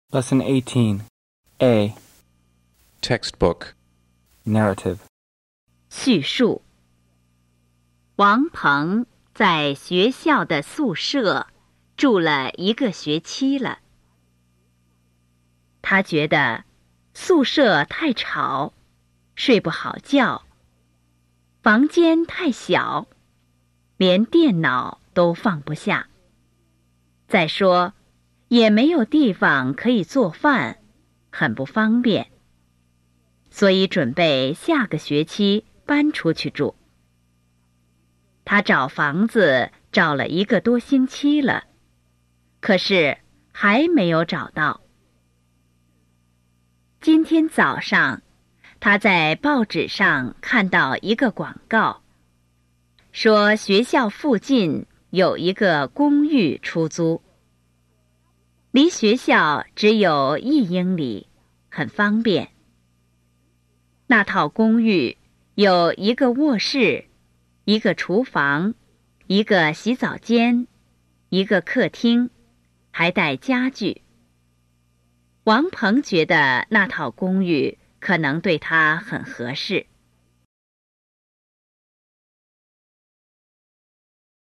Lesson 18. A. Textbook. Narrative. 叙述。王鹏在学校的宿舍住了1个学期了。他觉得宿舍太吵，睡不好觉，房间太小，连电脑都放不下。再说，也没有地方可以做饭，很不方便。所以准备下个学期搬出去住。他找房子找了1个多星期了，可是还没有找到。今天早上，他在报纸上看到一个广告，说学校附近有一个公寓出租，离学校只有1英里，很方便。那套公寓有1个卧室、1个厨房、1个洗澡间、1个客厅，还带家具。王鹏觉得那套公寓可能对他很合适。